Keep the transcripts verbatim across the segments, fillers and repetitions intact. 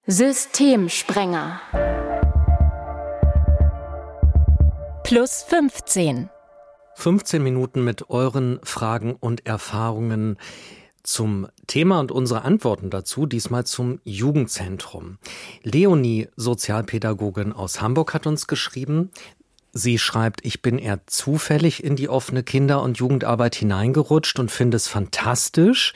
Systemsprenger. Plus fünfzehn. fünfzehn Minuten mit euren Fragen und Erfahrungen zum Thema und unsere Antworten dazu, diesmal zum Jugendzentrum. Leonie, Sozialpädagogin aus Hamburg, hat uns geschrieben. Sie schreibt, ich bin eher zufällig in die offene Kinder- und Jugendarbeit hineingerutscht und finde es fantastisch.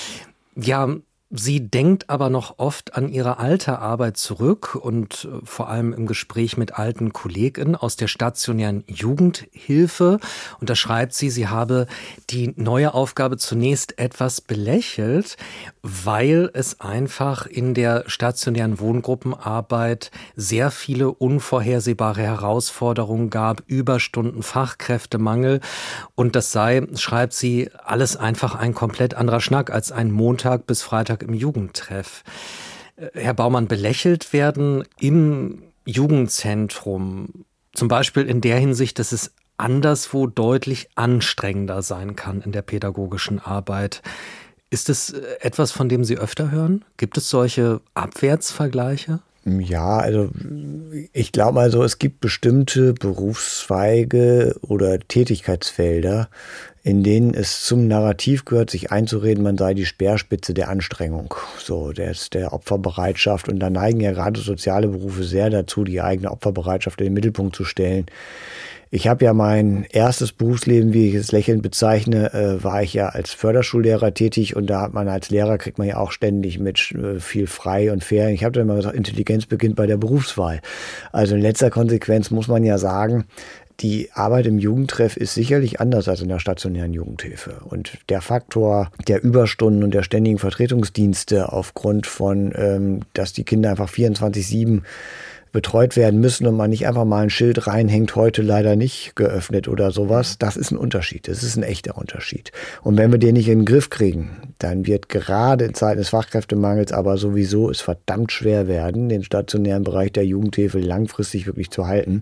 Ja, sie denkt aber noch oft an ihre alte Arbeit zurück und vor allem im Gespräch mit alten KollegInnen aus der stationären Jugendhilfe. Und da schreibt sie, sie habe die neue Aufgabe zunächst etwas belächelt, weil es einfach in der stationären Wohngruppenarbeit sehr viele unvorhersehbare Herausforderungen gab, Überstunden, Fachkräftemangel. Und das sei, schreibt sie, alles einfach ein komplett anderer Schnack als ein Montag bis Freitag im Jugendtreff. Herr Baumann, belächelt werden im Jugendzentrum, zum Beispiel in der Hinsicht, dass es anderswo deutlich anstrengender sein kann in der pädagogischen Arbeit. Ist es etwas, von dem Sie öfter hören? Gibt es solche Abwärtsvergleiche? Ja, also ich glaube also, es gibt bestimmte Berufszweige oder Tätigkeitsfelder, in denen es zum Narrativ gehört, sich einzureden, man sei die Speerspitze der Anstrengung, so der, der Opferbereitschaft. Und da neigen ja gerade soziale Berufe sehr dazu, die eigene Opferbereitschaft in den Mittelpunkt zu stellen. Ich habe ja mein erstes Berufsleben, wie ich es lächelnd bezeichne, äh, war ich ja als Förderschullehrer tätig, und da hat man als Lehrer, kriegt man ja auch ständig mit äh, viel frei und fair. Ich habe dann immer gesagt, Intelligenz beginnt bei der Berufswahl. Also in letzter Konsequenz muss man ja sagen, die Arbeit im Jugendtreff ist sicherlich anders als in der stationären Jugendhilfe. Und der Faktor der Überstunden und der ständigen Vertretungsdienste aufgrund von, ähm, dass die Kinder einfach vierundzwanzig sieben betreut werden müssen und man nicht einfach mal ein Schild reinhängt, heute leider nicht geöffnet oder sowas, das ist ein Unterschied. Das ist ein echter Unterschied. Und wenn wir den nicht in den Griff kriegen, dann wird gerade in Zeiten des Fachkräftemangels aber sowieso es verdammt schwer werden, den stationären Bereich der Jugendhilfe langfristig wirklich zu halten.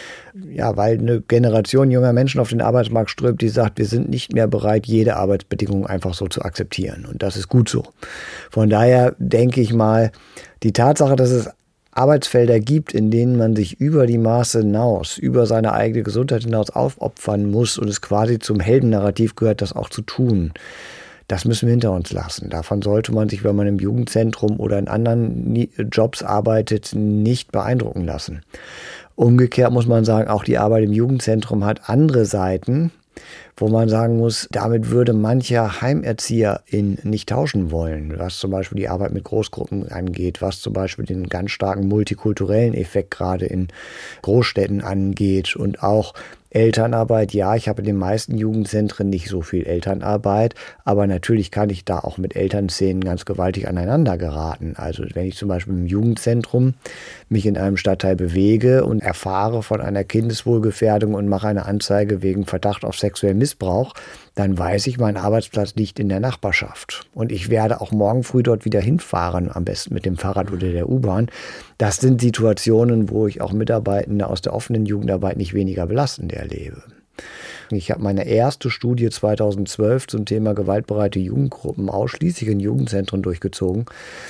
Ja, weil eine Generation junger Menschen auf den Arbeitsmarkt strömt, die sagt, wir sind nicht mehr bereit, jede Arbeitsbedingung einfach so zu akzeptieren. Und das ist gut so. Von daher denke ich mal, die Tatsache, dass es Arbeitsfelder gibt, in denen man sich über die Maße hinaus, über seine eigene Gesundheit hinaus aufopfern muss und es quasi zum Heldennarrativ gehört, das auch zu tun. Das müssen wir hinter uns lassen. Davon sollte man sich, wenn man im Jugendzentrum oder in anderen Jobs arbeitet, nicht beeindrucken lassen. Umgekehrt muss man sagen, auch die Arbeit im Jugendzentrum hat andere Seiten, wo man sagen muss, damit würde mancher Heimerzieherin nicht tauschen wollen, was zum Beispiel die Arbeit mit Großgruppen angeht, was zum Beispiel den ganz starken multikulturellen Effekt gerade in Großstädten angeht und auch Elternarbeit. Ja, ich habe in den meisten Jugendzentren nicht so viel Elternarbeit, aber natürlich kann ich da auch mit Elternszenen ganz gewaltig aneinander geraten. Also wenn ich zum Beispiel im Jugendzentrum mich in einem Stadtteil bewege und erfahre von einer Kindeswohlgefährdung und mache eine Anzeige wegen Verdacht auf sexuellen Missbrauch, dann weiß ich, mein Arbeitsplatz liegt in der Nachbarschaft. Und ich werde auch morgen früh dort wieder hinfahren, am besten mit dem Fahrrad oder der U-Bahn. Das sind Situationen, wo ich auch Mitarbeitende aus der offenen Jugendarbeit nicht weniger belastend erlebe. Ich habe meine erste Studie zweitausendzwölf zum Thema gewaltbereite Jugendgruppen ausschließlich in Jugendzentren durchgezogen,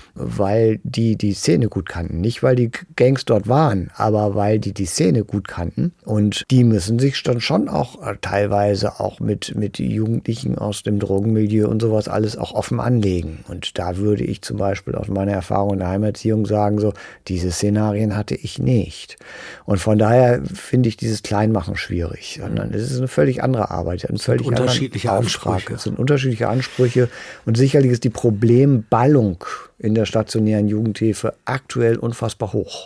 weil die die Szene gut kannten. Nicht, weil die Gangs dort waren, aber weil die die Szene gut kannten. Und die müssen sich dann schon auch teilweise auch mit, mit Jugendlichen aus dem Drogenmilieu und sowas alles auch offen anlegen. Und da würde ich zum Beispiel aus meiner Erfahrung in der Heimerziehung sagen, so, diese Szenarien hatte ich nicht. Und von daher finde ich dieses Kleinmachen schwierig, sondern es ist eine völlig andere Arbeit, eine völlig unterschiedliche andere Ansprüche. Es sind unterschiedliche Ansprüche und sicherlich ist die Problemballung in der stationären Jugendhilfe aktuell unfassbar hoch.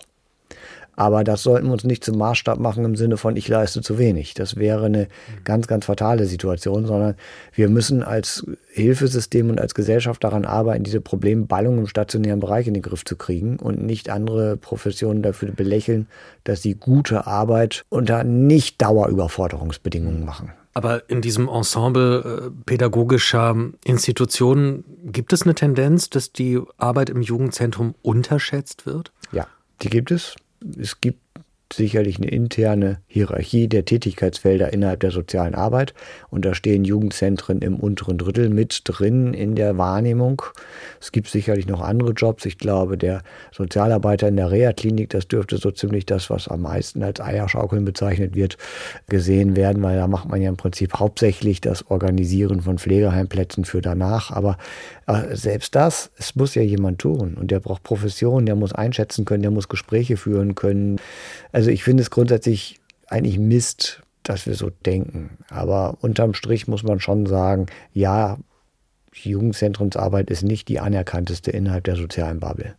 Aber das sollten wir uns nicht zum Maßstab machen im Sinne von, ich leiste zu wenig. Das wäre eine ganz, ganz fatale Situation, sondern wir müssen als Hilfesystem und als Gesellschaft daran arbeiten, diese Problemballung im stationären Bereich in den Griff zu kriegen und nicht andere Professionen dafür belächeln, dass sie gute Arbeit unter nicht Dauerüberforderungsbedingungen machen. Aber in diesem Ensemble äh, pädagogischer Institutionen gibt es eine Tendenz, dass die Arbeit im Jugendzentrum unterschätzt wird? Ja, die gibt es. Es gibt sicherlich eine interne Hierarchie der Tätigkeitsfelder innerhalb der sozialen Arbeit. Und da stehen Jugendzentren im unteren Drittel mit drin in der Wahrnehmung. Es gibt sicherlich noch andere Jobs. Ich glaube, der Sozialarbeiter in der Reha-Klinik, das dürfte so ziemlich das, was am meisten als Eierschaukeln bezeichnet wird, gesehen werden, weil da macht man ja im Prinzip hauptsächlich das Organisieren von Pflegeheimplätzen für danach. Aber äh, selbst das, es muss ja jemand tun. Und der braucht Profession, der muss einschätzen können, der muss Gespräche führen können. Also ich finde es grundsätzlich eigentlich Mist, dass wir so denken. Aber unterm Strich muss man schon sagen, ja, die Jugendzentrumsarbeit ist nicht die anerkannteste innerhalb der sozialen Bubble.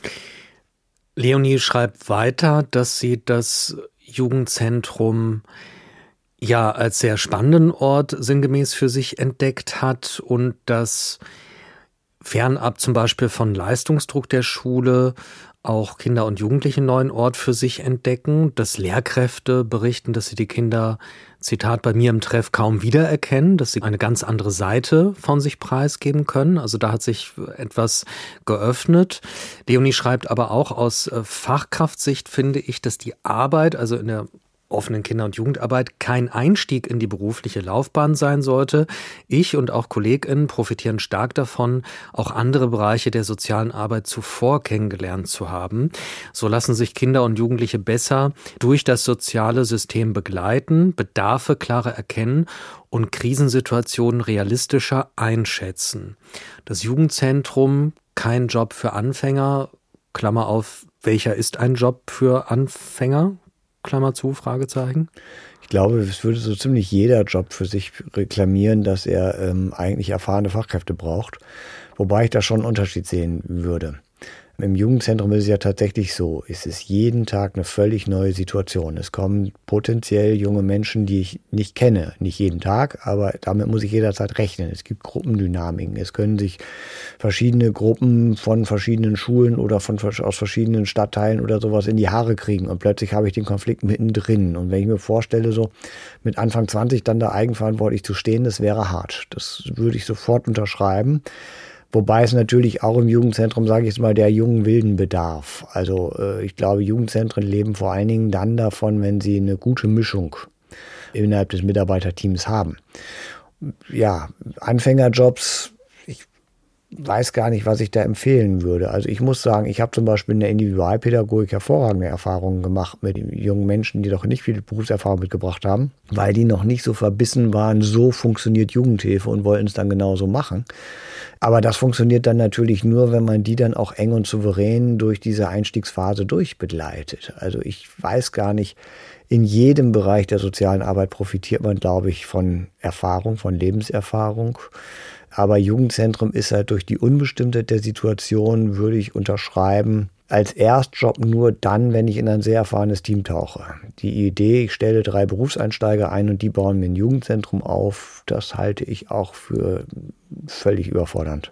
Leonie schreibt weiter, dass sie das Jugendzentrum ja als sehr spannenden Ort sinngemäß für sich entdeckt hat und dass fernab zum Beispiel von Leistungsdruck der Schule auch Kinder und Jugendliche einen neuen Ort für sich entdecken, dass Lehrkräfte berichten, dass sie die Kinder, Zitat, bei mir im Treff kaum wiedererkennen, dass sie eine ganz andere Seite von sich preisgeben können. Also da hat sich etwas geöffnet. Leonie schreibt aber auch, aus Fachkraftsicht finde ich, dass die Arbeit, also in der offenen Kinder- und Jugendarbeit, kein Einstieg in die berufliche Laufbahn sein sollte. Ich und auch KollegInnen profitieren stark davon, auch andere Bereiche der sozialen Arbeit zuvor kennengelernt zu haben. So lassen sich Kinder und Jugendliche besser durch das soziale System begleiten, Bedarfe klarer erkennen und Krisensituationen realistischer einschätzen. Das Jugendzentrum, kein Job für Anfänger, Klammer auf, welcher ist ein Job für Anfänger? Klammer zu, Fragezeichen. Ich glaube, es würde so ziemlich jeder Job für sich reklamieren, dass er ähm, eigentlich erfahrene Fachkräfte braucht. Wobei ich da schon einen Unterschied sehen würde. Im Jugendzentrum ist es ja tatsächlich so, es ist jeden Tag eine völlig neue Situation. Es kommen potenziell junge Menschen, die ich nicht kenne. Nicht jeden Tag, aber damit muss ich jederzeit rechnen. Es gibt Gruppendynamiken. Es können sich verschiedene Gruppen von verschiedenen Schulen oder von, aus verschiedenen Stadtteilen oder sowas in die Haare kriegen. Und plötzlich habe ich den Konflikt mittendrin. Und wenn ich mir vorstelle, so mit Anfang zwanzig dann da eigenverantwortlich zu stehen, das wäre hart. Das würde ich sofort unterschreiben. Wobei es natürlich auch im Jugendzentrum, sage ich jetzt mal, der jungen Wilden bedarf. Also äh, ich glaube, Jugendzentren leben vor allen Dingen dann davon, wenn sie eine gute Mischung innerhalb des Mitarbeiterteams haben. Ja, Anfängerjobs, ich weiß gar nicht, was ich da empfehlen würde. Also ich muss sagen, ich habe zum Beispiel in der Individualpädagogik hervorragende Erfahrungen gemacht mit jungen Menschen, die doch nicht viel Berufserfahrung mitgebracht haben, weil die noch nicht so verbissen waren, so funktioniert Jugendhilfe und wollten es dann genauso machen. Aber das funktioniert dann natürlich nur, wenn man die dann auch eng und souverän durch diese Einstiegsphase durchbegleitet. Also ich weiß gar nicht, in jedem Bereich der sozialen Arbeit profitiert man, glaube ich, von Erfahrung, von Lebenserfahrung. Aber Jugendzentrum ist halt durch die Unbestimmtheit der Situation, würde ich unterschreiben, als Erstjob nur dann, wenn ich in ein sehr erfahrenes Team tauche. Die Idee, ich stelle drei Berufseinsteiger ein und die bauen mir ein Jugendzentrum auf, das halte ich auch für völlig überfordernd.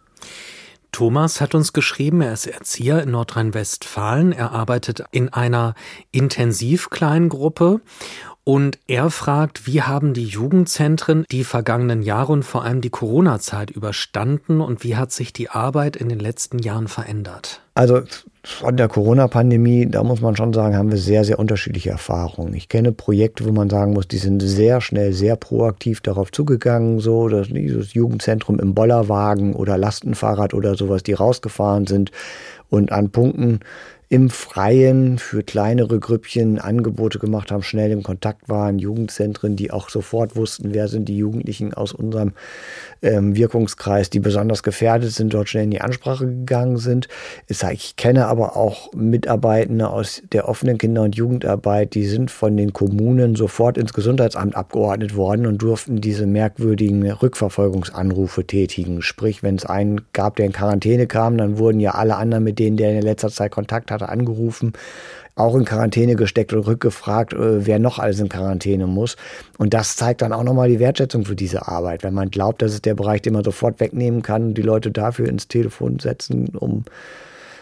Thomas hat uns geschrieben, er ist Erzieher in Nordrhein-Westfalen. Er arbeitet in einer Intensivkleingruppe. Und er fragt, wie haben die Jugendzentren die vergangenen Jahre und vor allem die Corona-Zeit überstanden und wie hat sich die Arbeit in den letzten Jahren verändert? Also von der Corona-Pandemie, da muss man schon sagen, haben wir sehr, sehr unterschiedliche Erfahrungen. Ich kenne Projekte, wo man sagen muss, die sind sehr schnell, sehr proaktiv darauf zugegangen, so dass dieses Jugendzentrum im Bollerwagen oder Lastenfahrrad oder sowas, die rausgefahren sind und an Punkten im Freien für kleinere Grüppchen Angebote gemacht haben, schnell im Kontakt waren, Jugendzentren, die auch sofort wussten, wer sind die Jugendlichen aus unserem ähm, Wirkungskreis, die besonders gefährdet sind, dort schnell in die Ansprache gegangen sind. Ich kenne aber auch Mitarbeitende aus der offenen Kinder- und Jugendarbeit, die sind von den Kommunen sofort ins Gesundheitsamt abgeordnet worden und durften diese merkwürdigen Rückverfolgungsanrufe tätigen. Sprich, wenn es einen gab, der in Quarantäne kam, dann wurden ja alle anderen, mit denen der in letzter Zeit Kontakt hatte, angerufen, auch in Quarantäne gesteckt und rückgefragt, wer noch alles in Quarantäne muss. Und das zeigt dann auch nochmal die Wertschätzung für diese Arbeit. Wenn man glaubt, das ist der Bereich, den man sofort wegnehmen kann, die Leute dafür ins Telefon setzen, um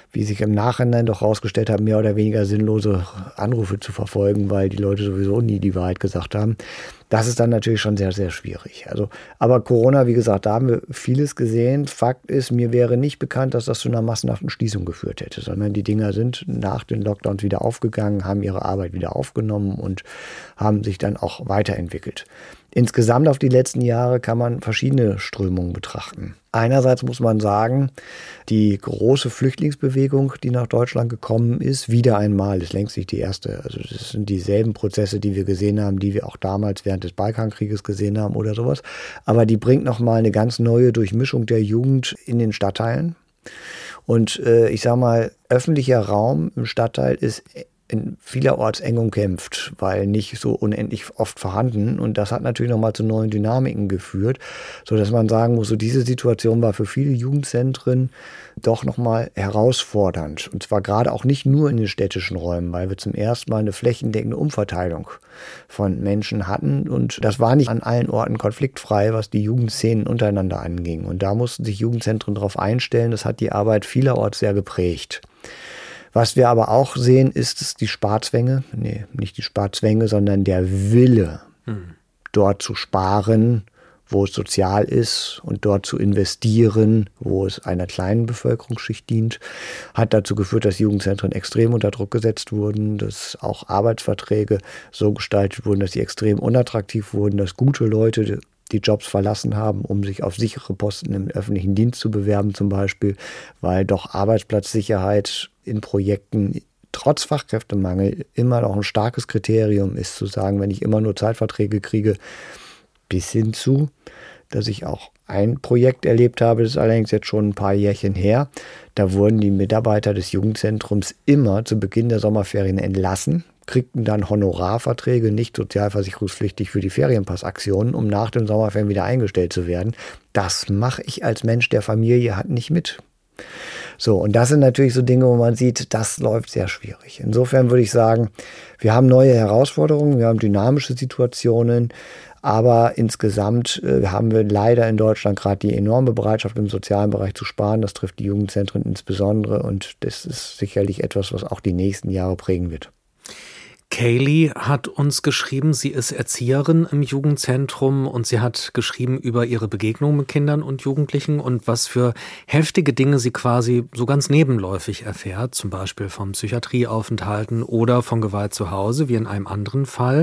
wie sich im Nachhinein doch herausgestellt hat, mehr oder weniger sinnlose Anrufe zu verfolgen, weil die Leute sowieso nie die Wahrheit gesagt haben. Das ist dann natürlich schon sehr, sehr schwierig. Also, aber Corona, wie gesagt, da haben wir vieles gesehen. Fakt ist, mir wäre nicht bekannt, dass das zu einer massenhaften Schließung geführt hätte, sondern die Dinger sind nach den Lockdowns wieder aufgegangen, haben ihre Arbeit wieder aufgenommen und haben sich dann auch weiterentwickelt. Insgesamt auf die letzten Jahre kann man verschiedene Strömungen betrachten. Einerseits muss man sagen, die große Flüchtlingsbewegung, die nach Deutschland gekommen ist, wieder einmal, ist längst nicht die erste. Also das sind dieselben Prozesse, die wir gesehen haben, die wir auch damals während des Balkankrieges gesehen haben oder sowas. Aber die bringt nochmal eine ganz neue Durchmischung der Jugend in den Stadtteilen. Und äh, ich sage mal, öffentlicher Raum im Stadtteil ist in vielerorts eng umkämpft, weil nicht so unendlich oft vorhanden. Und das hat natürlich nochmal zu neuen Dynamiken geführt, sodass man sagen muss, so diese Situation war für viele Jugendzentren doch nochmal herausfordernd. Und zwar gerade auch nicht nur in den städtischen Räumen, weil wir zum ersten Mal eine flächendeckende Umverteilung von Menschen hatten. Und das war nicht an allen Orten konfliktfrei, was die Jugendszenen untereinander anging. Und da mussten sich Jugendzentren darauf einstellen. Das hat die Arbeit vielerorts sehr geprägt. Was wir aber auch sehen, ist es die Sparzwänge, nee, nicht die Sparzwänge, sondern der Wille, hm. dort zu sparen, wo es sozial ist und dort zu investieren, wo es einer kleinen Bevölkerungsschicht dient, hat dazu geführt, dass Jugendzentren extrem unter Druck gesetzt wurden, dass auch Arbeitsverträge so gestaltet wurden, dass sie extrem unattraktiv wurden, dass gute Leute die Jobs verlassen haben, um sich auf sichere Posten im öffentlichen Dienst zu bewerben zum Beispiel, weil doch Arbeitsplatzsicherheit in Projekten trotz Fachkräftemangel immer noch ein starkes Kriterium ist, zu sagen, wenn ich immer nur Zeitverträge kriege, bis hin zu, dass ich auch ein Projekt erlebt habe, das ist allerdings jetzt schon ein paar Jährchen her, da wurden die Mitarbeiter des Jugendzentrums immer zu Beginn der Sommerferien entlassen, kriegten dann Honorarverträge, nicht sozialversicherungspflichtig für die Ferienpassaktionen, um nach den Sommerferien wieder eingestellt zu werden. Das mache ich als Mensch der Familie halt nicht mit. So, und das sind natürlich so Dinge, wo man sieht, das läuft sehr schwierig. Insofern würde ich sagen, wir haben neue Herausforderungen, wir haben dynamische Situationen, aber insgesamt äh, haben wir leider in Deutschland gerade die enorme Bereitschaft im sozialen Bereich zu sparen. Das trifft die Jugendzentren insbesondere und das ist sicherlich etwas, was auch die nächsten Jahre prägen wird. Kaylee hat uns geschrieben, sie ist Erzieherin im Jugendzentrum und sie hat geschrieben über ihre Begegnung mit Kindern und Jugendlichen und was für heftige Dinge sie quasi so ganz nebenläufig erfährt, zum Beispiel von Psychiatrieaufenthalten oder von Gewalt zu Hause, wie in einem anderen Fall.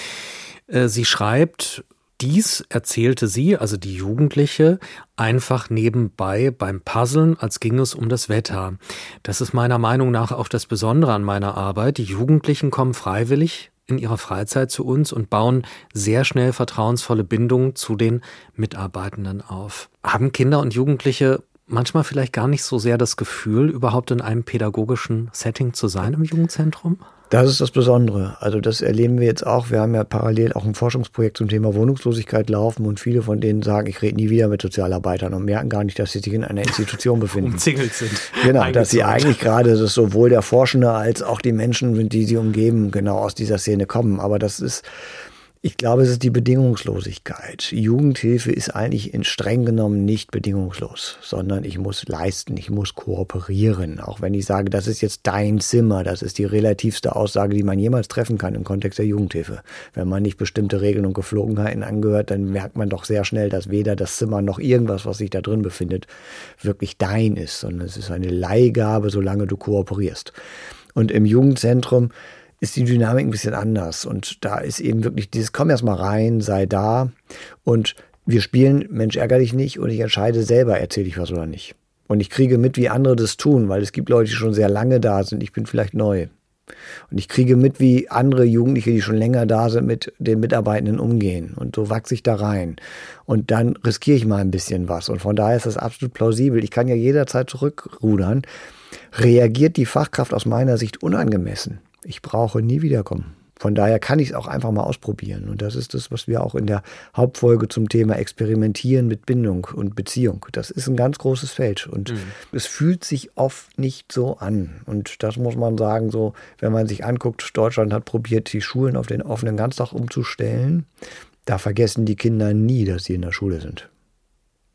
Sie schreibt, dies erzählte sie, also die Jugendliche, einfach nebenbei beim Puzzeln, als ging es um das Wetter. Das ist meiner Meinung nach auch das Besondere an meiner Arbeit. Die Jugendlichen kommen freiwillig in ihrer Freizeit zu uns und bauen sehr schnell vertrauensvolle Bindungen zu den Mitarbeitenden auf. Haben Kinder und Jugendliche manchmal vielleicht gar nicht so sehr das Gefühl, überhaupt in einem pädagogischen Setting zu sein im Jugendzentrum? Das ist das Besondere. Also das erleben wir jetzt auch. Wir haben ja parallel auch ein Forschungsprojekt zum Thema Wohnungslosigkeit laufen und viele von denen sagen, ich rede nie wieder mit Sozialarbeitern und merken gar nicht, dass sie sich in einer Institution befinden. Umzingelt sind. Genau, dass sie eigentlich gerade, dass sowohl der Forschende als auch die Menschen, die sie umgeben, genau aus dieser Szene kommen. Aber das ist, ich glaube, es ist die Bedingungslosigkeit. Jugendhilfe ist eigentlich in streng genommen nicht bedingungslos, sondern ich muss leisten, ich muss kooperieren. Auch wenn ich sage, das ist jetzt dein Zimmer, das ist die relativste Aussage, die man jemals treffen kann im Kontext der Jugendhilfe. Wenn man nicht bestimmte Regeln und Geflogenheiten angehört, dann merkt man doch sehr schnell, dass weder das Zimmer noch irgendwas, was sich da drin befindet, wirklich dein ist, sondern es ist eine Leihgabe, solange du kooperierst. Und im Jugendzentrum ist die Dynamik ein bisschen anders. Und da ist eben wirklich dieses, komm erst mal rein, sei da. Und wir spielen, Mensch, ärger dich nicht. Und ich entscheide selber, erzähle ich was oder nicht. Und ich kriege mit, wie andere das tun, weil es gibt Leute, die schon sehr lange da sind. Ich bin vielleicht neu. Und ich kriege mit, wie andere Jugendliche, die schon länger da sind, mit den Mitarbeitenden umgehen. Und so wachse ich da rein. Und dann riskiere ich mal ein bisschen was. Und von daher ist das absolut plausibel. Ich kann ja jederzeit zurückrudern. Reagiert die Fachkraft aus meiner Sicht unangemessen? Ich brauche nie wiederkommen. Von daher kann ich es auch einfach mal ausprobieren. Und das ist das, was wir auch in der Hauptfolge zum Thema Experimentieren mit Bindung und Beziehung. Das ist ein ganz großes Feld. Und mhm. es fühlt sich oft nicht so an. Und das muss man sagen, so, wenn man sich anguckt, Deutschland hat probiert, die Schulen auf den offenen Ganztag umzustellen. Da vergessen die Kinder nie, dass sie in der Schule sind.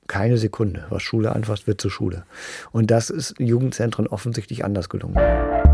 Keine Sekunde. Was Schule anfasst, wird zur Schule. Und das ist Jugendzentren offensichtlich anders gelungen.